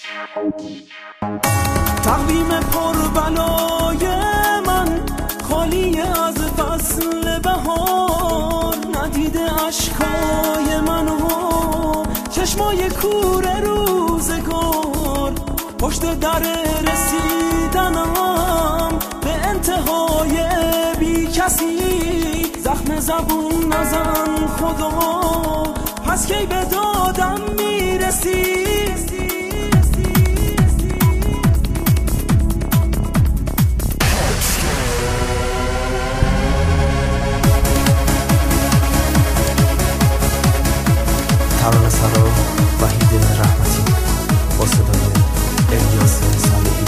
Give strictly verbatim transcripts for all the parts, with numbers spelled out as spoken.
تقویم پربلای من خالی از فصل بهار، ندیده اشکای منو چشمای کور روزگار. پشت در رسیدنم به انتهای بی کسی، زخم زبون نزن خدا، پس کی به دادم میرسی. ترانه سرا وحید رحمتی با صدای الیاس صالحی.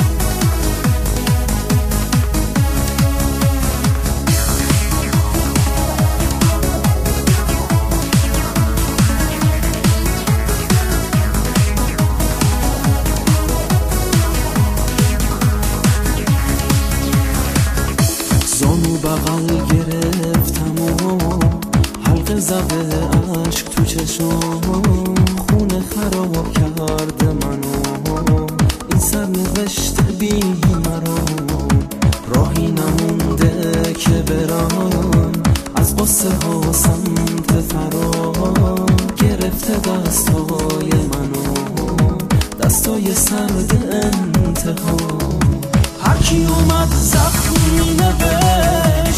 زانو بغل گرفتم و حلقه زده عشق تو چشم، خونه خراب کرده منو این سرنوشت بی مرا. راهی نمونده که برام از قصه ها سمت فرار، گرفته دستای منو دستای سرد انتها. هرکی اومد زخمی نوشت